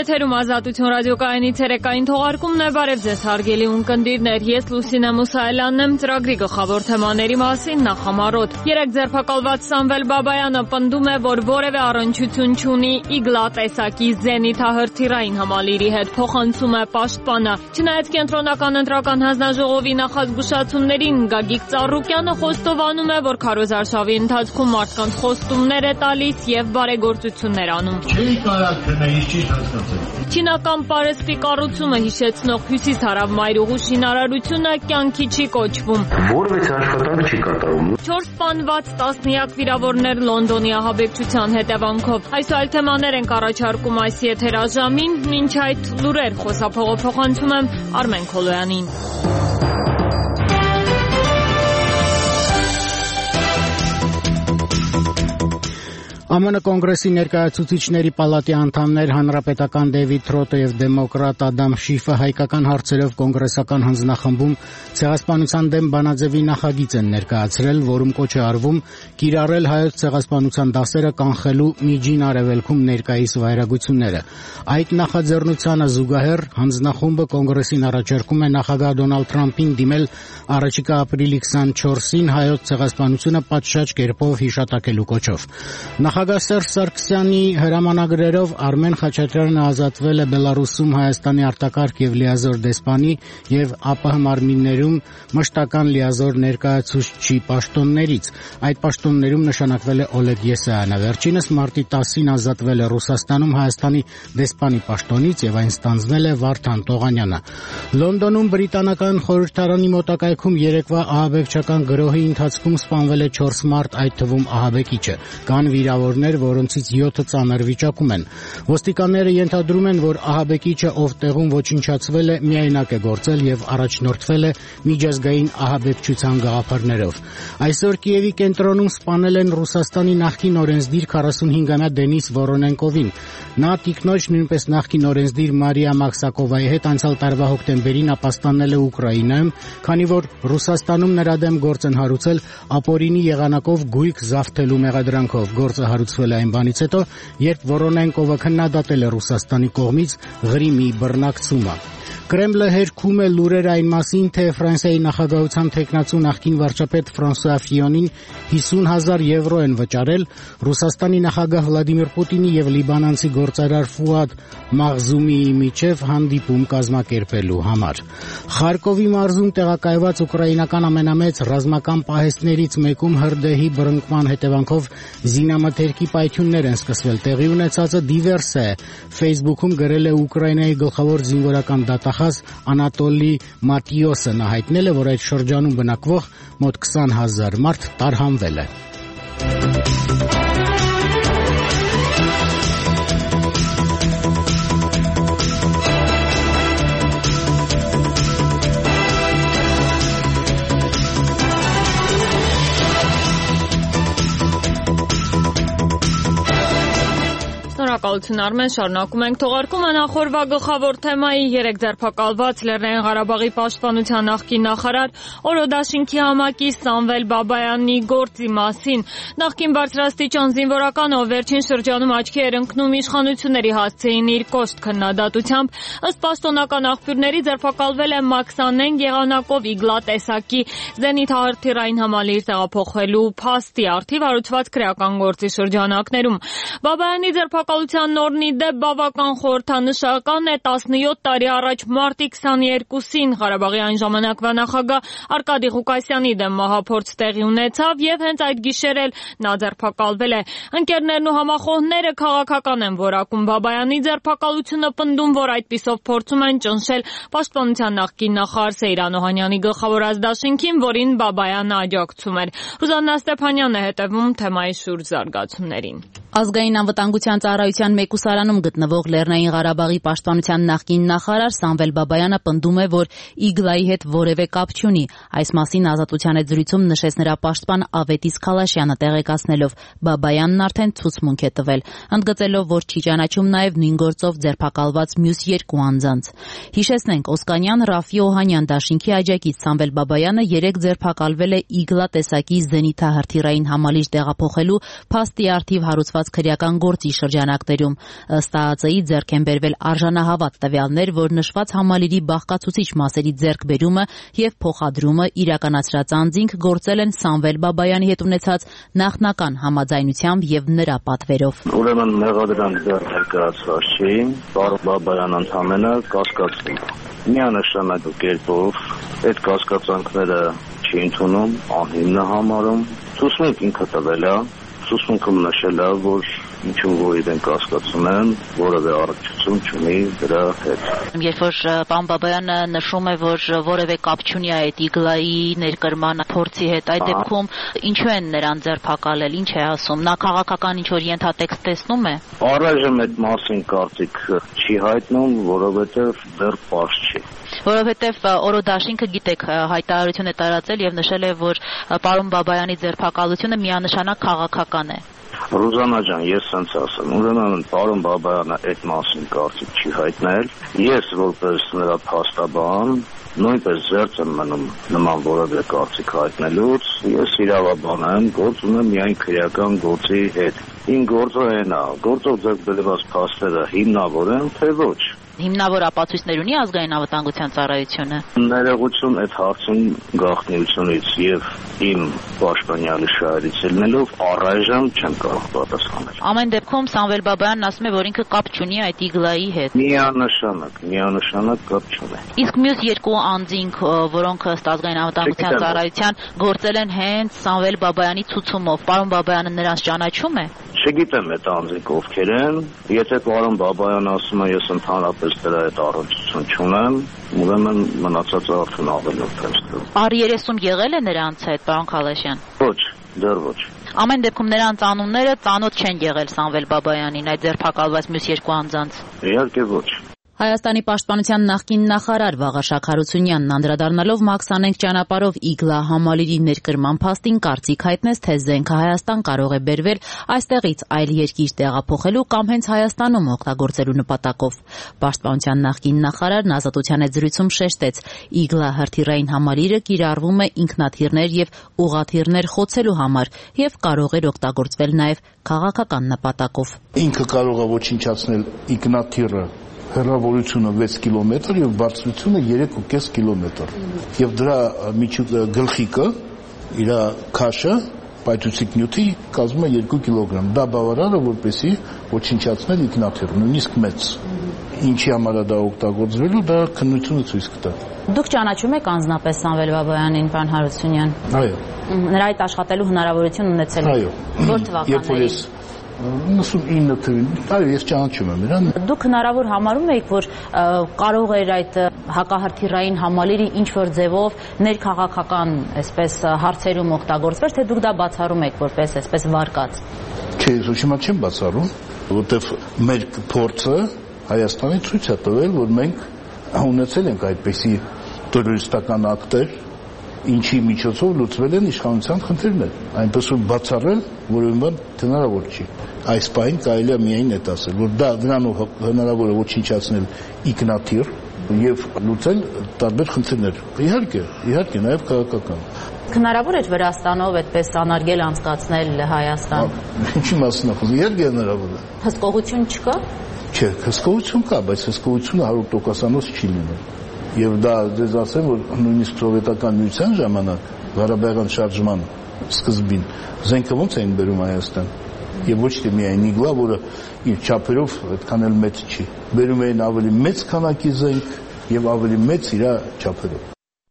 Եթերում Ազատություն ռադիոկայանի ցերեկային թողարկումն է, բարև ձեզ հարգելի ունկնդիրներ, ես Լուսինե Մուսայելյանն եմ, ծրագրի գլխավոր թեմաների մասին նախամարոտ։ Երեք ձերբակալված Սամվել Բաբայանը պնդում է, որ որևէ առնչություն չունի իգլա տեսակի զենիթահրթիռային համալիրի հետ, փոխանցում է պաշտպանը։ Չնայած կենտրոնական ընտրական հանձնաժողովի նախազգուշացումներին, Գագիկ Ծառուկյանը խոստովանում է, որ քարոզարշավի ընթացքում մարդկանց խոստումներ է տալիս եւ բարեգործություններ անում։ Չինական պարեսպի կառուցումը հիշեցնող հյուսիս-հարավ մայրուղու շինարարությունը կյանքի չի կոչվում։ Որևէ աշխատանք չի կատարվում։ 4 սպանված, տասնյակ վիրավորներ Լոնդոնի ահաբեկչության հետևանքով։ Այս այլ թեմաներ ենք առաջարկում այս եթերաժամին, մինչ այդ լուրեր խոսափողով փոխանցում եմ Արմեն Քոլոյանին։ ԱՄՆ կոնգրեսի ներկայացուցիչների պալատի անդամներ հանրապետական Դեվիդ Թրոթը եւ դեմոկրատ Ադամ Շիֆը հայկական հարցերով կոնգրեսական հանձնախմբում ցեղասպանության դեմ բանաձևի նախագիծ են ներկայացրել, որում կոչ է արվում կիրառել հայոց ցեղասպանության դասերը կանխելու Միջին Արևելքում ներկայիս վայրագությունները։ Այդ նախաձեռնությանը զուգահեռ հանձնախումբը կոնգրեսին առաջարկում է նախագահ Դոնալդ Թրամփին դիմել առաջիկա ապրիլի 24-ին հայոց ցեղասպանությունը պատշաճ կերպով հիշատակելու կոչով։ Նախագահ Սերժ Սարգսյանի հրամանագրերով Արմեն Խաչատրյանը ազատվել է Բելարուսում Հայաստանի արտակարգ եւ լիազոր դեսպանի եւ ԱՊՀ մարմիններում մշտական լիազոր ներկայացուցչի պաշտոններից։ Այդ պաշտոններում նշանակվել է Օլեգ Եսայանը։ Վերջինս մարտի 10-ին ազատվել է Ռուսաստանում Հայաստանի դեսպանի պաշտոնից եւ այն ստանձնել է Վարդան Տողանյանը։ Լոնդոնում բրիտանական խորհրդարանի մոտակայքում երեկվա ահաբեկչական գրոհի ընթացքում սպանվել է 4 մարդ, այդ թվում ահաբեկիչը։ Կան վիրավորներ, որոնցից 7-ը ծանր վիճակում են։ Ոստիկանները ենթադրում են, որ ահաբեկիչը, ով տեղում ոչնչացվել է, միայնակ է գործել եւ առաջնորդվել է միջազգային ահաբեկչության գաղափարներով։ Այսօր Կիևի կենտրոնում սպանել են Ռուսաստանի նախկին օրենսդիր 45-ամյա Դենիս Վորոնենկովին։ Նա տիկնոջ նույնպես նախկին օրենսդիր Մարիա Մաքսակովայի հետ անցյալ տարվա հոկտեմբերին ապաստանել է Ուկրաինայում, քանի որ Ռուսաստանում նրա դեմ գործ են հարուցել ապօրինի եղանակով գույք զավթելու մեղադրանքով։ Գործը հարուցվել է այն բանից հետո, երբ Վորոնենկովը քննադատել է Ռուսաստանի կողմից Ղրիմի բռնակցումը։ Կրեմլը հերքում է լուրեր այն մասին, թե Ֆրանսիայի նախագահության թեկնածու նախկին վարչապետ Ֆրանսուଆ Ֆիոնին 50,000 եվրո են վճարել Ռուսաստանի նախագահ Վլադիմիր Պուտինի եւ լիբանանցի գործարար Ֆուադ Մաղզումիի միջև հանդիպում կազմակերպելու համար։ Խարկովի մարզում տեղակայված ուկրաինական ամենամեծ ռազմական պահեստներից մեկում հրդեհի բռնկման հետևանքով զինամթերքի պայթյուններ են սկսվել։ Տեղի ունեցածը դիվերս է։ Facebook-ում գրել է Ուկրաինայի գլխավոր զինվորական դատախազ Անատոլի Մատիոսը։ Նա հայտնել է, որ այդ շրջանում բնակվող մոտ 20,000 մարդ տարհանվել է։ Շնորհակալություն Արմեն, շարունակում ենք թողարկումը նախորդ գլխավոր թեմայի երեք ձերբակալված Լեռնային Ղարաբաղի պաշտպանության նախկին նախարար Օրոդաշինքի համակի Սամվել Բաբայանի գործի մասին։ Նախկին բարձրաստիճան զինվորական, ով վերջին շրջանում աչքի էր ընկնում իշխանությունների հասցեին իր կոշտ քննադատությամբ, ըստ պաշտոնական աղբյուրների ձերբակալվել է մաքսանեն եղանակով իգլա տեսակի զենիթահրթիռային համալիր տեղափոխելու փաստի առթիվ հարուցված քրեական գործի շրջանակներում։ Բաբայանի ձերբակալության նորն ի դեպ բավական խորհրդանշական է։ 17 տարի առաջ մարտի 22-ին Ղարաբաղի այն ժամանակվա նախագահ Արկադի Ղուկասյանի դեմ մահափորձ տեղի ունեցավ եւ հենց այդ գիշեր էլ նա ձերբակալվել է։ Ընկերներն ու համախոհները քաղաքական են որակում Բաբայանի ձերբակալությունը, պնդում, որ այդպիսով փորձում են ճնշել պաշտպանության նախկին նախարար Սեյրան Օհանյանի գլխավոր ազդաշինքին, որին Բաբայանը աջակցում էր։ Ռուզաննա Ստեփանյանն է հետևում թեմայի շուրջ զարգացումներին։ Ազգային անվտանգության ծառայության մեկուսարանում գտնվող Լեռնային Ղարաբաղի պաշտպանության նախկին նախարար Սամվել Բաբայանը պնդում է, որ իգլայի հետ որևէ կապ չունի։ Այս մասին Ազատության հետ զրույցում նշեց նրա պաշտպան Ավետիս Քալաշյանը, տեղեկացնելով Բաբայանն արդեն ցուցմունք է տվել, ընդգծելով, որ չի ճանաչում նաև նույն գործով ձերբակալված մյուս երկու անձանց։ Հիշեցնենք, Օսկանյան Ռաֆի Օհանյան դաշինքի աջակից Սամվել Բաբայանը երեք ձերբակալվել է իգլա տեսակի զենիթահրթիռային համալիր տեղափոխելու փաստի առթիվ հարուցված կատարված քրեական գործի շրջանակներում։ Ըստ ԱԱԾ-ի ձեռք են բերվել արժանահավատ տվյալներ, որ նշված համալիրի բաղկացուցիչ մասերի ձեռքբերումը եւ փոխադրումը իրականացրած անձինք գործել են Սամվել Բաբայանի հետ ունեցած նախնական համաձայնությամբ եւ նրա պատվերով։ Ուրեմն մեղադրանք դեռ ներկայացված չէին, պարոն Բաբայանն ընդհանրապես կասկածվում։ Միանշանակ կերպով այդ կասկածանքները չի ընդունում, անհիմն համարում։ Ցուցմունք ինքը տվել է, ցուցմունքը նշել է, որ ինչու որ իրեն կասկածում են, որևէ առնչություն չունի դրա հետ։ Երբ որ պարոն Բաբայանը նշում է, որ որևէ կապ չունի այդ իգլայի ներկրման փորձի հետ, այդ դեպքում ինչու են նրան ձերբակալել, ինչ է ասում, նա քաղաքական ինչ-որ ենթատեքստ տեսնում է։ Առայժմ այդ մասին կարծիք չի հայտնում, որովհետև դեռ պարզ չի։ Որովհետև օրոդաշինքը գիտեք հայտարարություն է տարածել եւ նշել է, որ պարոն Բաբայանի ձերբակալությունը միանշանակ քաղաքական է։ Ռուզանա ջան, ես ցանց ասեմ, ուրեմն պարոն Բաբայանը այդ մասին կարծիք չի հայտնել։ Ես որպես նրա փաստաբան նույնպես զերծ եմ մնում նման որևէ կարծիք հայտնելուց։ Ես իրավաբան եմ, գործ ունեմ միայն քրեական գործի հետ։ Ին գործը այն է, գործով ձեռք բերված փաստերը հիմնավոր են, թե ոչ։ Հիմնավոր ապացույցներ ունի ազգային անվտանգության ծառայությունը։ Ներողություն այդ հարցում գաղտնիությունից եւ իմ պաշտոնյալի շահերից ելնելով առայժմ չեմ կարող պատասխանել։ Ամեն դեպքում Սամվել Բաբայանն ասում է, որ ինքը կապ չունի այդ իգլայի հետ։ Միանշանակ կապ չունի։ Իսկ մյուս երկու անձինք, որոնք ըստ ազգային անվտանգության ծառայության գործել են հենց Սամվել Բաբայանի ցուցումով, պարոն Բաբայանը նրանց ճանաչում է։ Չգիտեմ այդ անձինք ովքեր են, եթե պարոն Բաբայանը ասում է ես ընդհանրապես դրա հետ առնչություն չունեմ, ուրեմն մնացածը արդեն ավելորդ եմ ստում։ R30 եղել է նրանց հետ, պարոն Քալաշյան։ Ոչ, դեռ ոչ։ Ամեն դեպքում նրանց անունները ծանոթ չեն եղել Սամվել Բաբայանին, այդ ձերբակալված մյուս երկու անձանց։ Իհարկե ոչ։ Հայաստանի պաշտպանության նախկին նախարար Վաղարշակ Հարությունյանն անդրադառնալով Մաքսանենք ճանապարհով իգլա համալիրի ներկրման փաստին կարծիք հայտնեց, թե զենքը Հայաստան կարող է բերվել այստեղից այլ երկիր տեղափոխելու կամ հենց Հայաստանում օգտագործելու նպատակով։ Պաշտպանության նախկին նախարարն Ազատության հետ զրույցում շեշտեց, իգլա հրթիռային համալիրը կիրառվում է ինքնաթիռներ եւ ուղաթիռներ խոցելու համար եւ կարող էր օգտագործվել նաեւ քաղաքական նպատակով։ Ինքը կարող է ոչնչացնել ինքնաթիռը հեռավորությունը 6 կիլոմետր եւ բարձրությունը 3.5 կիլոմետր։ Եվ դրա գլխիկը, իր քաշը պայթուցիկ նյութի կազմում է 2 կիլոգրամ։ Դա բավարար է, որպեսզի ոչնչացնել ինքնաթիռը, նույնիսկ մեծ։ Ինչի համար է դա օգտագործվելու, դա քննությունը ցույց կտա։ Դուք ճանաչում եք անձնապես Սամվել Բաբայանին, պարոն Հարությունյան։ Այո։ Նրա հետ աշխատելու հնարավորություն ունեցել եք։ Այո։ Որ թվականների։ 99 թվին, այո, ես ճանաչում եմ իրան։ Դուք հնարավոր համարում եք, որ կարող էր այդ հակահրթիռային համալիրի ինչ-որ ձևով ներքաղաքական այսպես հարցերում օգտագործվել, թե դուք դա բացառում եք որպես այսպես վարկած։ Չէ, ես ոչ մի չեմ բացառում, որովհետև մեր փորձը Հայաստանի ցույց է տվել, որ մենք ունեցել ենք այդպիսի տերորիստական ակտեր, ինչի միջոցով լուծվել են իշխանության խնդիրներ, այնպես որ բացառել որևէ բան հնարավոր չի։ Այս պահին կարելի է միայն այդ ասել, որ դա դրանով հնարավոր է ոչնչացնել ինքնաթիռ եւ լուծել տարբեր խնդիրներ։ Իհարկե, նաեւ քաղաքական։ Հնարավոր է Վրաստանով այդպես անարգել անցկացնել Հայաստան։ Ինչի մասին է խոսքը։ Իհարկե հնարավոր է։ Հսկողություն չկա։ Չէ, հսկողություն կա, բայց հսկողությունը 100%-անոց չի լինում։ Եվ դա դες ասեմ, որ նույնիսկ սովետական միության ժամանակ Ղարաբաղյան շարժման սկզբին զենքը ոնց էին բերում Հայաստան, եւ ոչ թե միայն իգլա, որը իր չափերով այդքան էլ մեծ չի, բերում էին ավելի մեծ քանակի զենք եւ ավելի մեծ իր չափերով։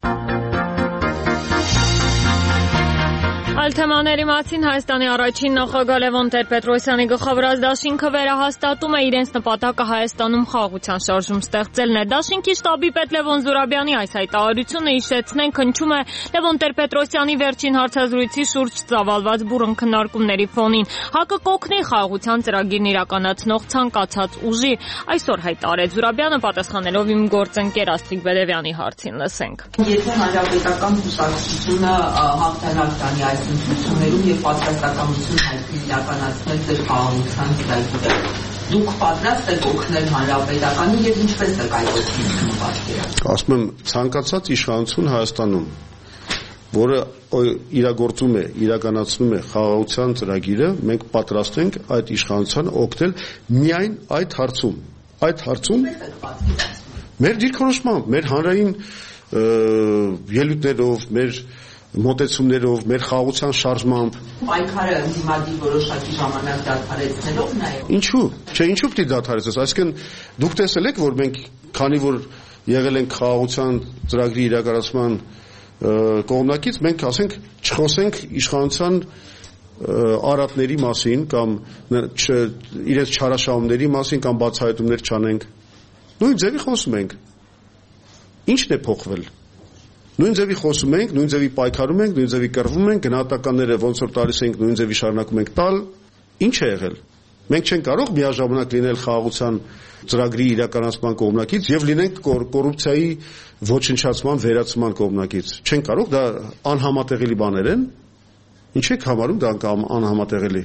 Այլ թեմաների մասին Հայաստանի առաջին նախագահ Լևոն Տեր-Պետրոսյանի գլխավորած դաշինքը վերահաստատում է իրենց նպատակը Հայաստանում խաղաղության շարժում ստեղծելն է։ Դաշինքի շտաբի պետ Լևոն Զուրաբյանի այս հայտարարությունը հիշեցնենք հնչում է Լևոն Տեր-Պետրոսյանի վերջին հարցազրույցի շուրջ ծավալված բուռն քննարկումների ֆոնին։ ՀԱԿ-ը կօգնի խաղաղության ծրագիրն իրականացնող ցանկացած ուժի, այսօր հայտարարեց Զուրաբյանը պատասխանելով իմ գործընկեր Աստղիկ Բերևյանի հարցին, լսենք։ Եթե հանրապետական կուսակցությունը հաղթանակ տանի այս ընտրություններում եւ պատրաստակամություն հայտնի իրականացնել ձեր խաղաղության ծրագիրը, դուք պատրաստ եք օգնել հանրապետականին եւ ինչպես եք այդ օգնությունը պատկերացնում։ Ասում եմ, ցանկացած իշխանություն Հայաստանում որը իրականացնում է խաղաղության ծրագիրը, մենք պատրաստ ենք այդ իշխանությանը օգնել միայն այդ հարցում մեր դիրքորոշմամբ, մեր հանրային ելույթներով, մեր մոտեցումներով, մեր խաղաղության շարժմամբ։ Պայքարը ընդդիմադիր որոշակի ժամանակ դադարեցնելով նաև։ Ինչու՞, ինչու՞ պիտի դադարեցնես, այսինքն դուք տեսել եք, որ մենք քանի որ եղել ենք խաղաղության ծրագրի իրականացման կողմնակից, մենք ասենք չխոսենք իշխանության արատների մասին կամ իրենց չարաշահումների մասին կամ բացահայտումներ չանենք։ Նույն ձևի խոսում ենք։ Ինչն է փոխվել։ Նույն ձևի խոսում ենք, նույն ձևի պայքարում ենք, նույն ձևի կռվում ենք, գնահատականները ոնց որ տալիս ենք, նույն ձևի շարունակում ենք տալ։ Ինչ է եղել։ Մենք չենք կարող միաժամանակ լինել խաղաղության ծրագրի իրականացման կողմնակից եւ լինենք կոռուպցիայի ոչնչացման վերացման կողմնակից։ Չենք կարող, դա անհամատեղելի բաներ են։ Ինչ եք համարում դա անհամատեղելի։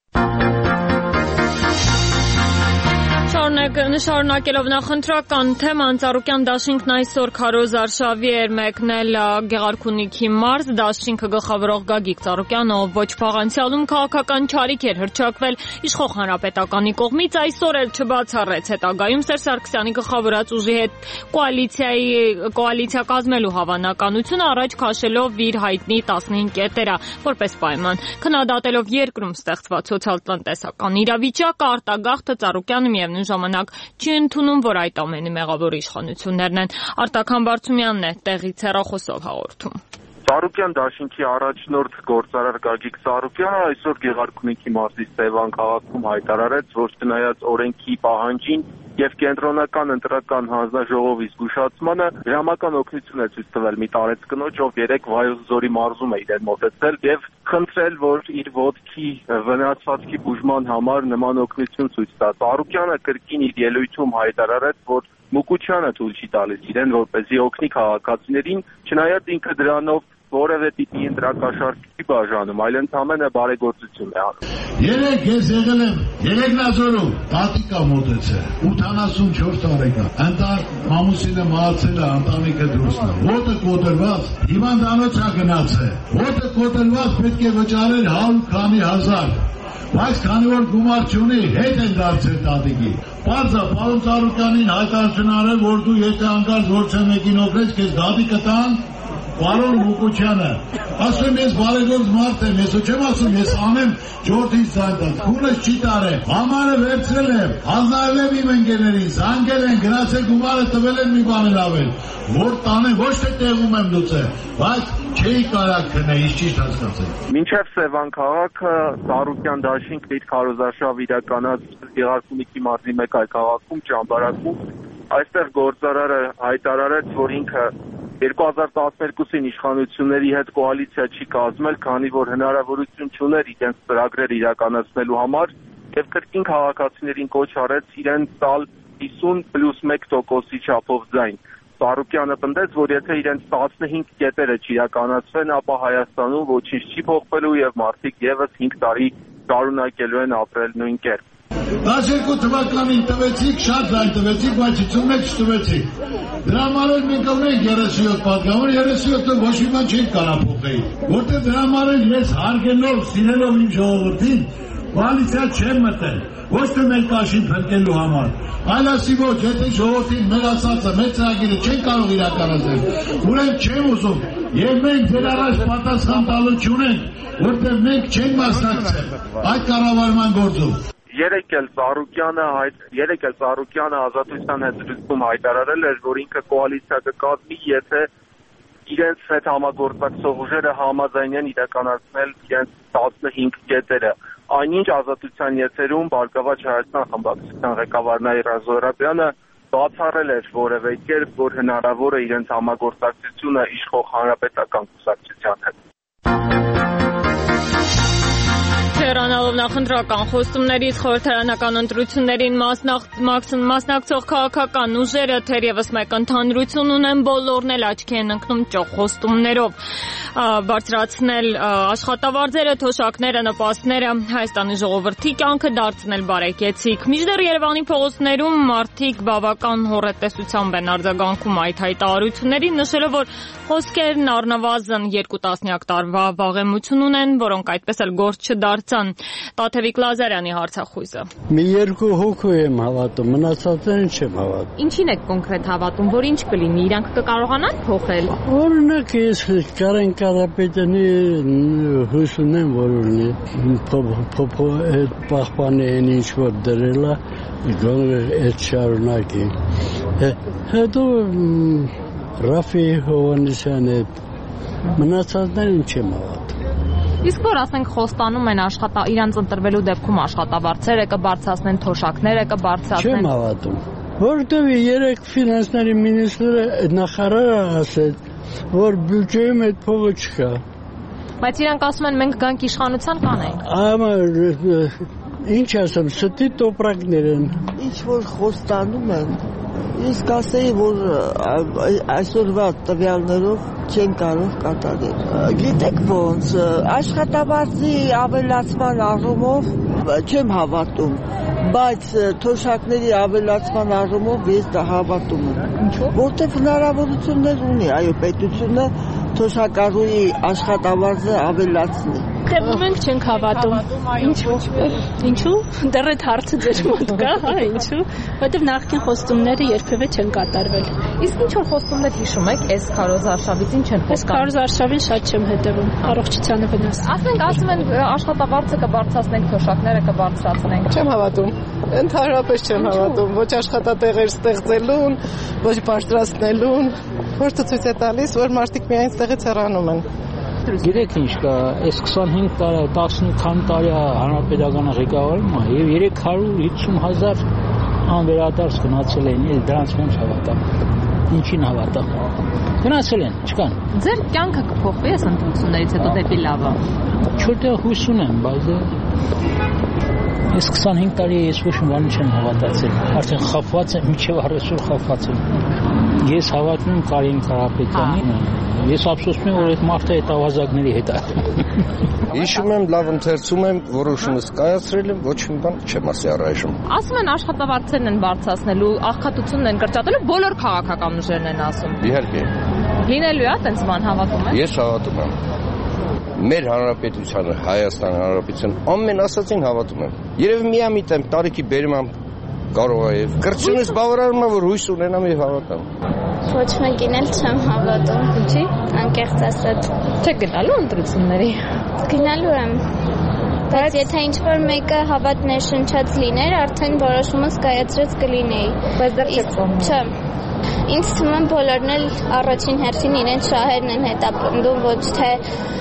Շարունակելով նախընտրական թեման, Ծառուկյան դաշինքն այսօր քարոզ արշավի էր մեկնել Գեղարքունիքի մարզ, դաշինքը գլխավորող Գագիկ Ծառուկյանը, ով ոչ փաղանցյալում քաղաքական չարիք էր հռչակվել իշխող հանրապետականի կողմից, այսօր էլ չբացառեց հետագայում Սերժ Սարգսյանի գլխավորած ուժի հետ կոալիցիա կազմելու հավանականությունը, առաջ քաշելով իր հայտնի 15 կետերը որպես պայման։ Քննադատելով երկրում ստեղծված սոցիալ-տնտեսական իրավիճակը, արտագաղթը Ծառուկյանը միևնույն ժամանակ չի ընդունում, որ այդ ամենի մեղավոր իշխանություններն են։ Արտակ Համբարձումյանն է տեղից հեռախոսով հաղորդում։ Ծառուկյան դաշինքի առաջնորդ գործարար Գագիկ Ծառուկյանը այսօր Գեղարքունիքի մարզի Սևան քաղաքում հայտարարեց, որ չնայած օրենքի պահանջին եւ կենտրոնական ընտրական հանձնաժողովի զգուշացմանը դրամական օգնություն է ցույց տվել մի տարեցկնոջ, ով 3 Վայոց ձորի մարզում է իրեն մոտեցել եւ խնդրել, որ իր ոտքի վնասվածքի բուժման համար նման օգնություն ցույց տա։ Ծառուկյանը կրկին իր ելույթում հայտարարեց, որ Մուկուչյանը թույլ չի տալիս իրեն, որպեսզի օգնի քաղաքացիներին, չնայած ինքը դրանով որևէ տիպի ընտրակաշարք չի բաժանում, այլ ընդամենը բարեգործություն է անում։ Երեք ես եղել եմ Երեգնաձորում, տատիկա մոտեցել, 84 տարեկան, ընտան մամուսինը մահացել է, ընտանիքը դուրսն է, ոտը կոտրված, հիվանդանոց է գնացել, ոտը կոտրված պետք է վճարել 100 քանի հազար, բայց քանի որ գումար չունի, հետ են դարձել տատիկի։ Պարզա, պարոն Ծառուկյանին հայտարարություն արել, որ դու եթե անկարծ ոչ մեկին օգնես, քեզ դատի կտան, պարոն Մուկուչյանը, ասում ես բարեգործ մարդ եմ, ես չեմ ասում, ես անեմ ժողովրդից ցանկած, քունս չի տարել, համարը վերցրել եմ, հանձնարարել եմ իմ ընկերներին, զանգել են, գնացել գումարը տվել են մի բան ավել, որ տանեմ, ոչ թե տեղում եմ լուծել, բայց չէի կարող քնել, ինչ ճիշտ հասկացել։ Մինչև Սևան քաղաքը Ծառուկյան դաշինքն իր քարոզարշավ իրականացրած Գեղարքունիքի մարզի մեկ այլ քաղաքում Ճամբարակում, այստեղ գործարարը հայտարարեց, որ ինքը 2012-ին իշխանությունների հետ կոալիցիա չի կազմել, քանի որ հնարավորություն չուներ իրենց ծրագրեր իրականացնելու համար եւ կրկին քաղաքացիներին կոչ արեց իրենց տալ 50+1%-ի չափով ձայն։ Ծառուկյանը պնդեց, որ եթե իրենց 15 կետերը չիրականացվեն, ապա Հայաստանում ոչինչ չի փոխվելու եւ մարդիկ եւս 5 տարի շարունակելու են ապրել նույն կերպ։ 12 թվականին տվեցիք, շատ ձայն տվեցիք, բայց 51 չտվեցիք։ Դրա համար էլ մենք ունենք 37 պատգամավոր, 37-ը ոչ մի բան չի կարող փոխել։ Որտեղ դրա համար էլ ես հարգելով, սիրելով իմ ժողովրդին, կոալիցիա չեմ մտել։ Ոչ թե մեր կաշին փրկելու համար, այլ ասի ոչ, եթե ժողովրդին մեր ասածը, մեր ծրագիրը չեն կարող իրականացնել, ուրեմն չեմ ուզում, եւ մենք դեր առաջ պատասխան տալու չունենք, որտեղ մենք չենք մասնակցել այդ կառավարման գործում։ Երեք էլ Ծառուկյանը Ազատության հետ զրույցում հայտարարել էր, որ ինքը կոալիցիա կկազմի, եթե իրենց հետ համագործակցող ուժերը համաձայն են իրականացնել իրենց 15 կետերը։ Այնինչ Ազատության եթերում Բարգավաճ Հայաստան խմբակցության ղեկավար Նաիրա Զոհրաբյանը բացառել էր որևէ կերպ, որ հնարավոր է իրենց համագործակցությունը իշխող հանրապետական կուսակցության հետ։ Հեռանալով նախընտրական խոստումներից խորհրդարանական ընտրություններին մասնակցող քաղաքական ուժերը թերևս մեկ ընդհանրություն ունեն, բոլորն էլ աչքի են ընկնում ճոխ խոստումներով բարձրացնել աշխատավարձերը, թոշակները, նպաստները, Հայաստանի ժողովրդի կյանքը դարձնել բարեկեցիկ։ Մինչդեռ Երևանի փողոցներում մարդիկ բավական հոռետեսությամբ են արձագանքում այդ հայտարարություններին, նշելով, որ խոսքերն առնվազն 2 տարվա վաղեմություն ունեն, որոնք այդպես էլ գործ չդարձան։ Տաթևիկ Լազարյանի հարցախույզը։ Մի 2 հոգու եմ հավատում, մնացածներին չեմ հավատում։ Ինչին եք կոնկրետ հավատում, որ ինչ կլինի, իրանք կկարողանան փոխել։ Օրինակ ես Կարեն Կարապետյանի հույս ունեմ, որ ունի այդ պահպանի են ինչ որ դրելա, այդ շարունակի։ Հետո Ռաֆի Հովանեսյանի մնացածներին չեմ հավատում։ Իսկ որ ասենք խոստանում են իրանց ընտրվելու դեպքում աշխատավարձերը կբարձրացնեն, թոշակները կբարձրացնեն։ Չեմ հավատում, որովհետև 3 ֆինանսների մինիստրը նախարարը ասեց, որ բյուջեում այդ փողը չկա։ Բայց իրանք ասում են մենք գանք իշխանության կանենք։ Ինչ ասեմ, ստի տոպրակներ են։ Ինչ որ խոստանում են, իսկ ասեի, որ այսօրվա տվյալներով չեն կարող կատարել։ Գիտեք ոնց, աշխատավարձի ավելացման առումով չեմ հավատում, բայց թոշակների ավելացման առումով ես դա հավատում եմ։ Ինչու՞։ Որտեղ հնարավորություններ ունի, այո, պետությունը թոշակառուի աշխատավարձը ավելացնի։ Դեռ մենք չենք հավատում։ Ինչու՞։ Դեռ այդ հարցը ձեր մոտ կա, հա, ինչու՞։ Որտեղ նախկին խոստումները երբևէ չեն կատարվել։ Իսկ ինչ որ խոստումներ հիշում եք, այս Քարոզ Արշավից ինչ են խոստանում։ Քարոզ Արշավին շատ չեմ հետևում, առողջությանը վնաս։ Ասում են աշխատավարձը կբարձրացնենք, թոշակները կբարձրացնենք։ Չեմ հավատում։ Ընդհանրապես չեմ հավատում, ոչ աշխատատեղեր ստեղծելուն, ոչ բարձրացնելուն, որը ցույց է տալիս, որ մարդիկ միայն ստեղից հեռանում են։ Գիտեք ինչ կա, այս 25 տարի, 18 տարի հանրապետականը ղեկավարում է եւ 350,000 անվերադարձ գնացել են, դրանց ոնց հավատամ։ Ինչին հավատամ։ Գնացել են, չկան։ Ձեր կյանքը կփոխվի այս ընտրություններից հետո դեպի լավը։ Չորտեղ հույս ունեմ, բայց այս 25 տարի ես ոչ մի բան չեմ հավատացել։ Արդեն խափված եմ, մինչև առեսօր խափված եմ։ Ես հավատում եմ Կարեն Կարապետյանին։ Ես ափսոսում եմ, որ այդ մարդը այդ ավազակների հետ է։ Հիշում եմ, լավ ընթերցում եմ, որոշումս կայացրել եմ, ոչ մի բան չեմ ասի առայժմ։ Ասում են աշխատավարձերն են բարձրացնելու, աղքատությունն են կրճատելու, բոլոր քաղաքական ուժերն են ասում։ Իհարկե։ Լինելու է այդպես բան հավատում եք։ Ես հավատում եմ։ Մեր հանրապետությանը, Հայաստան հանրապետության ամեն ասածին հավատում եմ։ Երևի միամիտ եմ տարիքի բերում կարող է եւ կրծունս բավարարում է, որ հույս ունենամ եւ հավատամ։ Ոչ մեկին էլ չեմ հավատում։ Ինչի՞։ Անկեղծ ասած։ Չեք գնալու ընտրությունների։ Գնալու եմ։ Բայց եթե ինչ-որ մեկը հավատ ներշնչած լիներ, արդեն որոշումս կայացրած կլինեի։ Բայց դեռ չեք կողմում։ Չեմ։ Ինձ թվում է բոլորն էլ առաջին հերթին իրենց շահերն են հետապնդում, ոչ թե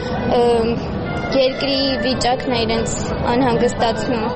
երկրի վիճակն է իրենց անհանգստացնում։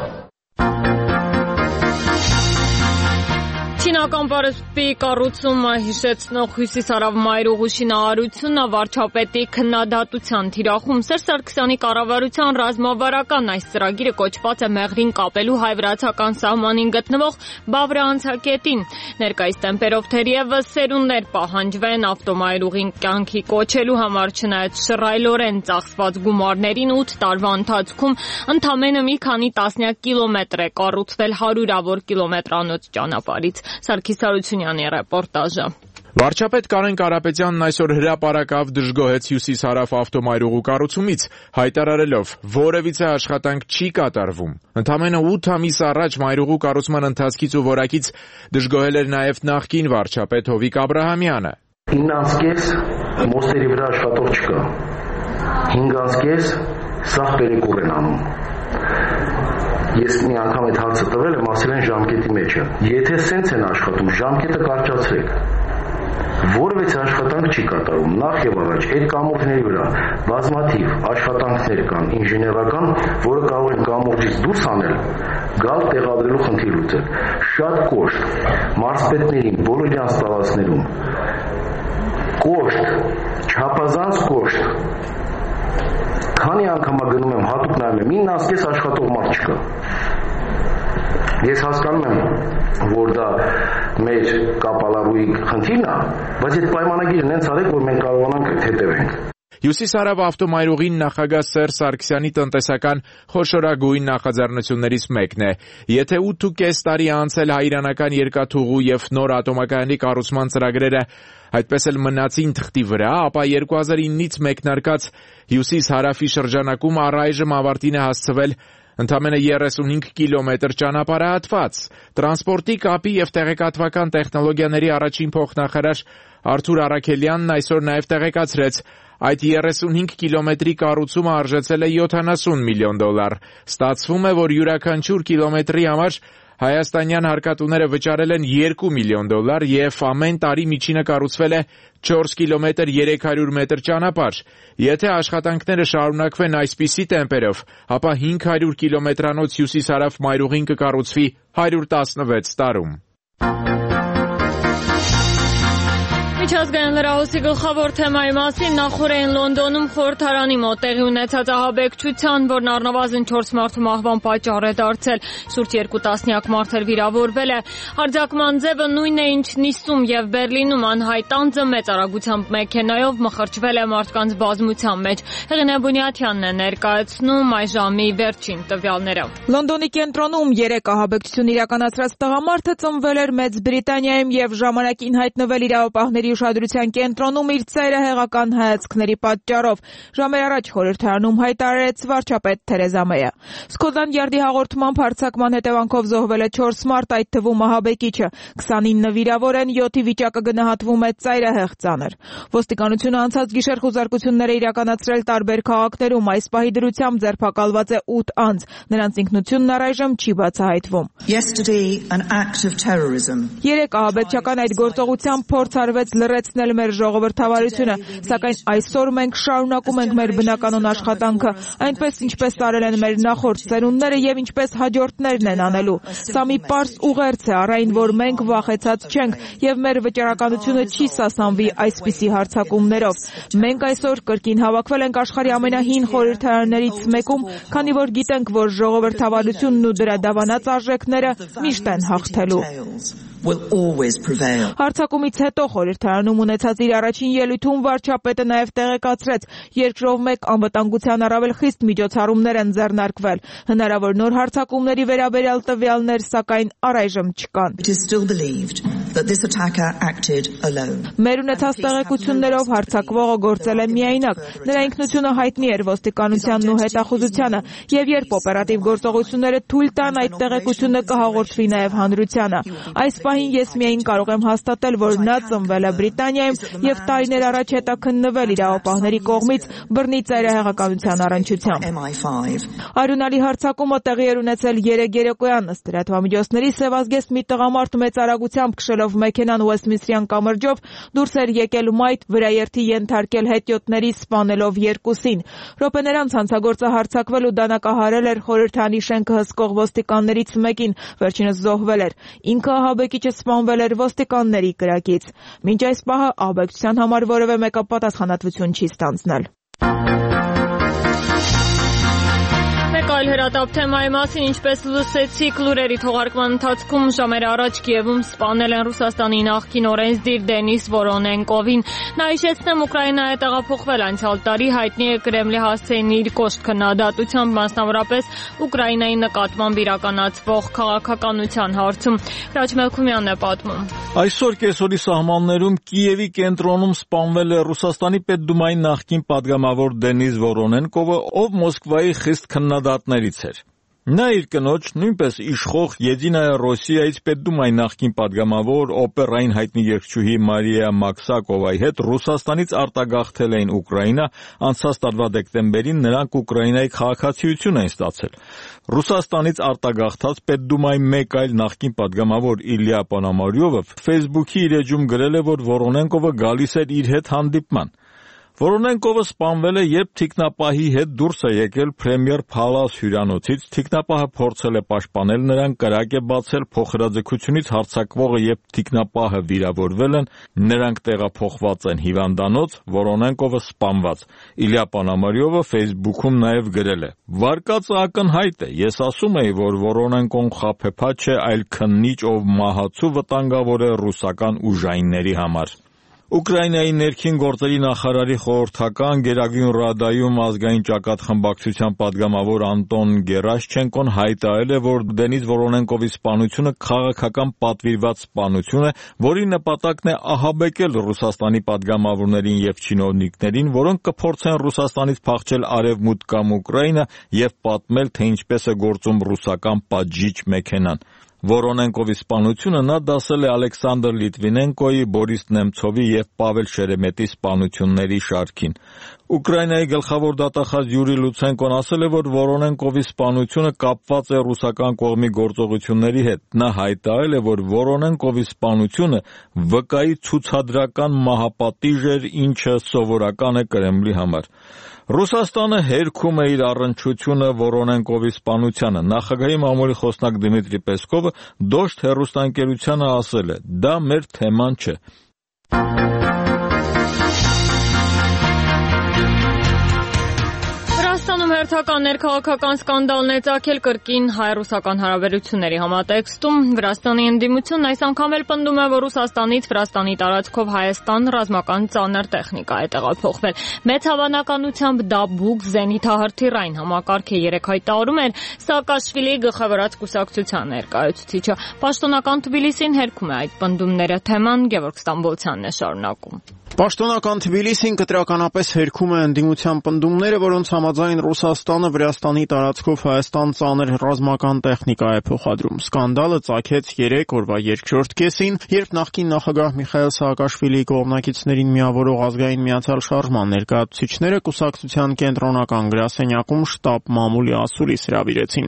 Չինական պարսպի կառուցումը հիշեցնող Հյուսիսարավ մայրուղու շինարարությունը վարչապետի քննադատության թիրախում Սերժ Սարգսյանի կառավարության ռազմավարական այս ծրագիրը կոչված է մեղրին կապելու հայ-վրացական սահմանին գտնվող Բավրա անցակետին։ Ներկայիս տեմպերով թերևս սերունդներ պահանջվեն ավտոմայրուղին կյանքի կոչելու համար, չնայած շռայլորեն ծախսված գումարներին 8 տարվա ընթացքում ընդամենը մի քանի տասնյակ կիլոմետր է կառուցվել հարյուրավոր կիլոմետրանոց ճանապարհից։ Սարգիս Հարությունյանի ռեպորտաժը։ Վարչապետ Կարեն Կարապետյանն այսօր հրապարակավ դժգոհեց Հյուսիսարավ ավտոմայրուղու կառուցումից, հայտարարելով, որևիցե աշխատանք չի կատարվում։ Ընդամենը 8 ամիս առաջ մայրուղու կառուցման ընթացքից ու որակից դժգոհել էր նաև նախկին վարչապետ Հովիկ Աբրահամյանը։ 9 անցկես մոստերի վրա աշխատող չկա։ 5 անցկես սաղ պերեկուր են անում։ Ես մի անգամ այդ հարցը տվել եմ, ասել են ժամկետի մեջ է։ Եթե սենց են աշխատում, ժամկետը կարճացրեք։ Որևէ աշխատանք չի կատարում։ Նախ եւ առաջ այդ կամուրջների վրա բազմաթիվ աշխատանքներ կան ինժեներական, որը կարող են կամուրջից դուրս անել, գալ տեղադրելու խնդիր լուծել։ Շատ կոշտ մարզպետներին բոլոր իրենց տարածքներում կոշտ, չափազանց կոշտ Քանի անգամ գնում եմ, հատուկ նայում եմ, 9 ասկես աշխատող մարդ չկա։ Ես հասկանում եմ, որ դա մեր կապալավուի խնդիրն է, բայց այդ պայմանագիրը նենց արեք, որ մենք կարողանանք հետևենք։ Հյուսիսարավ ավտոմայրուղին նախագահ Սերժ Սարգսյանի տնտեսական խոշորագույն նախաձեռնություններից մեկն է։ Եթե 8.5 տարի անցել հայիրանական երկաթուղու եւ նոր ատոմակայանի կառուցման ծրագրերը այդպես էլ մնացին թղթի վրա, ապա 2009-ից մեկնարկած հյուսիս-հարավի շրջանակում առայժմ ավարտին է հասցվել ընդամենը 35 կիլոմետր ճանապարհահատված։ Տրանսպորտի, կապի եւ տեղեկատվական տեխնոլոգիաների առաջին փոխնախարար Արթուր Արաքելյանն այսօր նաեւ տեղեկացրեց, այդ 35 կիլոմետրի կառուցումը արժեցել է $70 միլիոն։ Ստացվում է, որ յուրաքանչյուր կիլոմետրի համար հայաստանյան հարկատուները վճարել են $2 միլիոն եւ ամեն տարի միջինը կառուցվել է 4 կիլոմետր 300 մետր ճանապարհ։ Եթե աշխատանքները շարունակվեն այսպիսի տեմպերով, ապա 500 կիլոմետրանոց հյուսիս-հարավ մայրուղին կկառուցվի 116 տարում։ Միջազգային լրահոսի գլխավոր թեմայի մասին նախորդին Լոնդոնում խորհրդարանի մոտ տեղի ունեցած ահաբեկչության, որն առնվազն 4 մարդու մահվան պատճառ է դարձել, շուրջ 2 տասնյակ մարդ էլ վիրավորվել է։ Հարձակման ձևը նույնն է, ինչ Նիսում եւ Բերլինում անհայտ անձը մեծ արագությամբ մեքենայով մխրճվել է մարդկանց բազմության մեջ։ Հեղինե Բունյաթյանն է ներկայացնում այս ժամի վերջին տվյալները։ Լոնդոնի կենտրոնում 3 ահաբեկչություն իրականացրած տղամարդը ծնվել էր Մեծ Բրիտանիայում եւ ժամանակին հայտնվել իրավապահների ուշադրության կենտրոնում իր ծայրահեղական հայացքների պատճառով։ Ժամեր առաջ խորհրդարանում հայտարարեց վարչապետ Թերեզա Մեյը։ Սկոտլանդ Յարդի հաղորդմամբ հարձակման հետևանքով զոհվել է 4 մարդ, այդ թվում ահաբեկիչը, 29 վիրավոր են, 7-ի վիճակը գնահատվում է ծայրահեղ ծանր։ Ոստիկանությունը անցած գիշեր խուզարկություններ է իրականացրել տարբեր քաղաքներում, այս պահի դրությամբ ձերբակալված է 8 անձ, նրանց ինքնությունն առայժմ չի բացահայտվում։ 3 ահաբեկչական այդ գործողությամբ փորձ արվեց լրացնել մեր ժողովրդավարությունը, սակայն այսօր մենք շարունակում ենք մեր բնականոն աշխատանքը, այնպես ինչպես արել են մեր նախորդ ծերունդները եւ ինչպես հաջորդներն են անելու։ Սա մի պարզ ուղերձ է առ այն, որ մենք վախեցած չենք եւ մեր վճռականությունը չի սասանվի այսպիսի հարձակումներով։ Մենք այսօր կրկին հավաքվել ենք աշխարհի ամենահին խորհրդարաններից մեկում, քանի որ գիտենք, որ ժողովրդավարությունն ու դրա դավանած արժեքները միշտ են հաղթելու։ Հարձակումից հետո խորհրդարանում ունեցած իր առաջին ելույթում վարչապետը նաև տեղեկացրեց, երկրով մեկ անվտանգության առավել խիստ միջոցառումներ են ձեռնարկվել։ Հնարավոր նոր հարձակումների վերաբերյալ տվյալներ, սակայն առայժմ չկան։ Մեր ունեցած տեղեկություններով հարձակվողը գործել է միայնակ։ Նրա ինքնությունը հայտնի էր ոստիկանությանն ու հետախուզությանը, եւ երբ օպերատիվ գործողությունները թույլ տան, այդ տեղեկությունը կհաղորդվի նաև հանրությանը։ Այս պահին ես միայն կարող եմ հաստատել, որ նա ծնվել է Բրիտանիայում եւ տարիներ առաջ հետաքննվել իրավապահների կողմից բռնի ծայրահեղականության առնչությամբ։ Արյունալի հարձակումը տեղի էր ունեցել 3 երեկոյան, ըստ լրատվամիջոցների սևազգեստ մի տղամարդ մեծ արագությամբ քշելով մեքենան Ուեստմինսթրյան կամրջով դուրս էր եկել մայթ, վրաերթի ենթարկել հետիոտների, սպանելով 2-ին։ Րոպեներ անց հանցագործը հարձակվել ու դանակահարել էր խորհրդարանի շենքը հսկող ոստիկաններից մեկին, վերջինս զոհվել էր։ Ինքը ահաբեկիչը սպանվել էր ոստիկանների կրակից։ Մինչ այս պահը ահաբեկչության համար որևէ մեկը պատասխանատվություն չի ստանձնել։ Մեկ այլ հրատապ թեմայի մասին, ինչպես լսեցիք լուրերի թողարկման ընթացքում, ժամեր առաջ Կիևում սպանել են Ռուսաստանի նախկին օրենսդիր Դենիս Վորոնենկովին։ Նա հիշեցնեմ, Ուկրաինա է տեղափոխվել անցյալ տարի, հայտնի է Կրեմլի հասցեին իր կոշտ քննադատությամբ, մասնավորապես Ուկրաինայի նկատմամբ իրականացվող քաղաքականության հարցում։ Հրաչ Մելքումյանն է պատմում։ Այսօր կեսօրի սահմաններում Կիևի կենտրոնում սպանվել է Ռուսաստանի Պետդումայի նախկին падգամավոր Դենիս Վորոնենկովը, ով Մոսկվայի խիստ քննադատներից էր։ Նա իր կնոջ, նույնպես իշխող Եդինայա Ռոսիայից Պետդումայի նախկին падգամավոր օպերային հայտնի երգչուհի Մարիա Մաքսակովայի հետ Ռուսաստանից արտագաղթել էին Ուկրաինա, անցած տարվա դեկտեմբերին նրանք Ուկրաինայի քաղաքացիություն էին ստացել։ Ռուսաստանից արտագաղթած Պետդումայի մեկ այլ նախկին падգամավոր Իլյա Պոնոմարյովը Facebook-ի իր էջում գրել է, որ Վորոնենկովը գալիս էր իր հետ հանդիպման։ Վորոնենկովը սպանվել է, երբ թիկնապահի հետ դուրս է եկել Premier Palace հյուրանոցից, թիկնապահը փորձել է պաշտպանել նրան, կրակ է բացել, փոխհրաձգությունից հարձակվողը եւ թիկնապահը վիրավորվել են, նրանք տեղափոխված են հիվանդանոց, Վորոնենկովը սպանված։ Իլյա Պանամարյովը Facebook-ում նաեւ գրել է. «Վարկածը ակնհայտ է, ես ասում էի, որ Վորոնենկոն խաբեբա չէ, այլ քննիչ, ով մահացու վտանգավոր է ռուսական ուժայինների համար»։ Ուկրաինայի ներքին գործերի նախարարի խորհրդական Գերագույն Ռադայում ազգային ճակատ խմբակցության падգամավոր Անտոն Գերաշչենկոն հայտարարել է, որ Դենիս Վորոնենկովի սպանությունը քաղաքական պատվիրված սպանություն է, որի նպատակն է ահաբեկել Ռուսաստանի падգամավորներին եւ չինովնիկներին, որոնք կփորձեն Ռուսաստանից փախչել արևմուտք կամ Ուկրաինա եւ պատմել, թե ինչպես է գործում ռուսական պատժիչ մեքենան։ Վորոնենկովի սպանությունը նա դասել է Ալեքսանդր Լիտվինենկոյի, Բորիս Նեմցովի եւ Պավել Շերեմետի սպանությունների շարքին։ Ուկրաինայի գլխավոր դատախազ Յուրի Լուցենկոն ասել է, որ Վորոնենկովի սպանությունը կապված է ռուսական կողմի գործողությունների հետ։ Նա հայտարարել է, որ Վորոնենկովի սպանությունը վկայի ցուցադրական մահապատիժ էր, ինչը սովորական է Կրեմլի համար։ Ռուսաստանը հերքում է իր առնչությունը Վորոնենկովի սպանությանը։ Նախագահի մամուլի խոսնակ Դմիտրի Պեսկովը Դոշտ հեռուստաընկերությանը ասել է. «Դա մեր թեման չէ»։ Վրաստանում հերթական ներքաղաքական սկանդալն է ծագել կրկին հայ-ռուսական հարաբերությունների համատեքստում։ Վրաստանի ընդդիմությունն այս անգամ էլ պնդում է, որ Ռուսաստանից Վրաստանի տարածքով Հայաստան ռազմական ծանր տեխնիկա է տեղափոխվել։ Մեծ հավանականությամբ դա Բուկ զենիթահրթիռային համակարգ է, երեկ հայտարարում էր Սաակաշվիլիի գլխավորած կուսակցության ներկայացուցիչը։ Պաշտոնական Թբիլիսին հերքում է այդ պնդումները։ Թեման Գևորգ Ստամբոլցյանն է շարունակում։ Պաշտոնական Թբիլիսին կտրականապես հերքում է ընդդիմության պնդումները, որոնց համաձայն Ռուսաստանը Վրաստանի տարածքով Հայաստան ծանր ռազմական տեխնիկա է փոխադրում։ Սկանդալը ծագեց 3 օրվա երկրորդ կեսին, երբ նախկին նախագահ Միխայել Սաակաշվիլիի կողմնակիցներին միավորող ազգային միացյալ շարժման ներկայացուցիչները կուսակցության կենտրոնական գրասենյակում շտաբ մամուլի ասուլիս հրավիրեցին։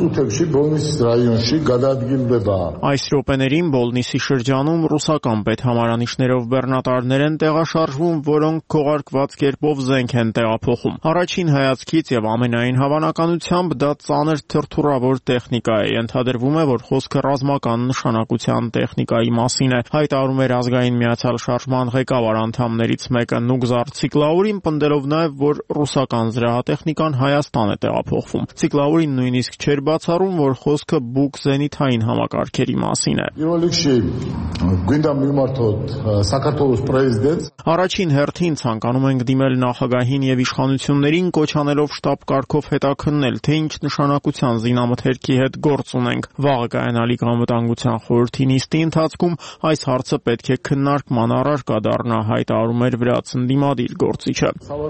Այս րոպեներին Բոլնիսի շրջանում ռուսական պետհամարանիշներով բեռնատարներ են տեղաշարժվում, որոնք քողարկված կերպով զենք են տեղափոխում։ Առաջին հայացքից եւ ամենայն հավանականությամբ դա ծանր թրթուրավոր տեխնիկա է։ Ենթադրվում է, որ խոսքը ռազմական նշանակության տեխնիկայի մասին է, հայտարարում էր ազգային միացյալ շարժման ղեկավար անդամներից մեկը Նուգզար Ցիկլաուրին, պնդելով նաեւ, որ ռուսական զրահատեխնիկան Հայաստան է տեղափոխվում։ Ցիկլաուրին նույնիսկ չէր բացառում, որ խոսքը Բուկ զենիթային համակարգերի մասին է։ Առաջին հերթին ցանկանում ենք դիմել նախագահին եւ իշխանություններին, կոչ անելով շտաբ կարգով հետաքննել, թե ինչ նշանակության զինամթերքի հետ գործ ունենք։ Վաղը կայանալիք անվտանգության խորհրդի նիստի ընթացքում այս հարցը պետք է քննարկման առարկա դառնա, հայտարարում էր վրաց ընդդիմադիր գործիչը։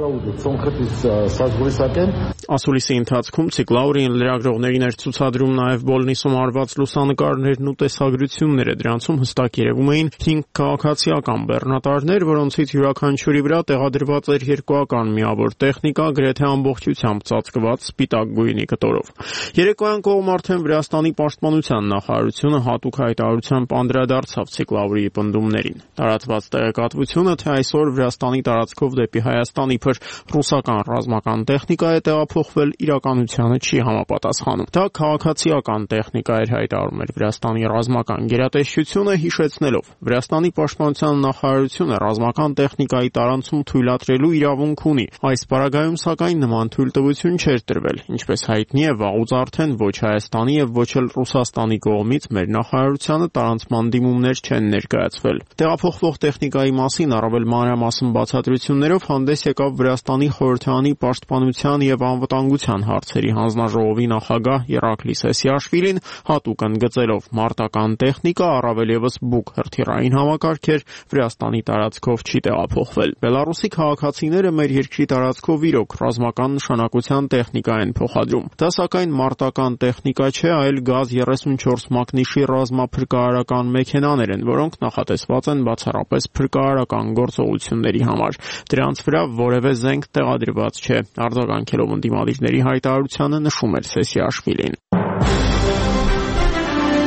Ասուլիսի ընթացքում Ցիկլաուրին լրագրողներին էր ցուցադրում նաեւ Բոլնիսում արված լուսանկարներն ու տեսագրությունները։ Դրանցում հստակ երևում էին 5 քաղաքացիական բեռնատարներ, որոնցից յուրաքանչյուրի վրա տեղադրված էր երկուական միավոր տեխնիկա, գրեթե ամբողջությամբ ծածկված սպիտակ գույնի կտորով։ Երեկոյան կողմ արդեն Վրաստանի պաշտպանության նախարարությունը հատուկ հայտարարությամբ անդրադարձավ Ցիկլաուրիի պնդումներին։ Տարածված տեղեկատվությունը, թե այսօր Վրաստանի տարածքով դեպի Հայաստան իբր ռուսական ռազմական տեխնիկա է տեղափոխվել, իրականությանը չի համապատասխանում։ Դա քաղաքացիական տեխնիկա էր, հայտարարում էր Վրաստանի ռազմական գերատեսչությունը, հիշեցնելով Վրաստանի պաշտպանության նախարարությունը ռազմական տեխնիկայի տարանցում թույլատրելու իրավունք ունի։ Այս պարագայում սակայն նման թույլտվություն չէր տրվել։ Ինչպես հայտնի է, վաղուց արդեն ոչ Հայաստանի եւ ոչ էլ Ռուսաստանի կողմից մեր նախարարությանը տարանցման դիմումներ չեն ներկայացվել։ Տեղափոխվող տեխնիկայի մասին առավել մանրամասն բացատրություններով հանդես եկավ Վրաստանի խորհրդարանի պաշտպանության եւ անվտանգության հարցերի հանձնաժողովի նախագահ Երակլի Սեսիաշվիլին, հատուկ ընդգծելով մարտական տեխնիկա, առավել եւս Բուկ հրթիռային համակարգ էր, Վրաստանի տարածքով չի տեղափոխվել։ Բելարուսի քաղաքացիները մեր երկրի տարածքով իրոք ռազմական նշանակության տեխնիկա են փոխադրում։ Դա սակայն մարտական տեխնիկա չէ, այլ գազ 34 մակնիշի ռազմափրկարարական մեքենաներ են, որոնք նախատեսված են բացառապես փրկարարական գործողությունների համար։ Դրանց վրա որևէ զենք տեղադրված չէ։ Արձագանքելով ընդդիմադիրների հայտարարությանը նշում էր Սեսիաշվիլին։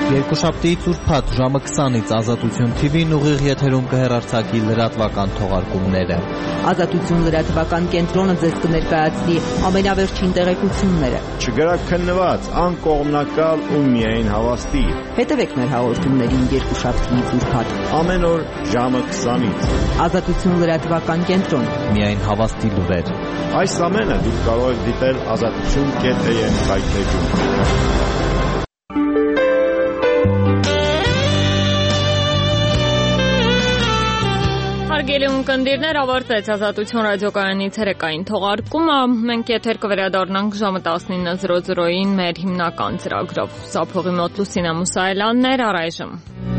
Երկուշաբթիից ուրբաթ ժամը 20-ից Ազատություն TV-ն ուղիղ եթերում կհեռարձակի լրատվական թողարկումները։ Ազատություն լրատվական կենտրոնը ձեզ կներկայացնի ամենավերջին տեղեկությունները։ Չգրակ քննված, անկողմնակալ ու միայն հավաստի։ Հետևեք մեր հաղորդումներին երկուշաբթիից ուրբաթ ամեն օր ժամը 20-ից։ Ազատություն լրատվական կենտրոն, միայն հավաստի լուրեր։ Այս ամենը դուք կարող եք դիտել azatutun.am վայրէջում։ Հարգելի ունկնդիրներ, ավարտեց Ազատություն ռադիոկայանի ցերեկային թողարկումը։ Մենք եթեր կվերադառնանք ժամը 19:00-ին մեր հիմնական ծրագրով։ Սափողի մոտ Լուսինա Մուսայելյանն էր, առայժմ։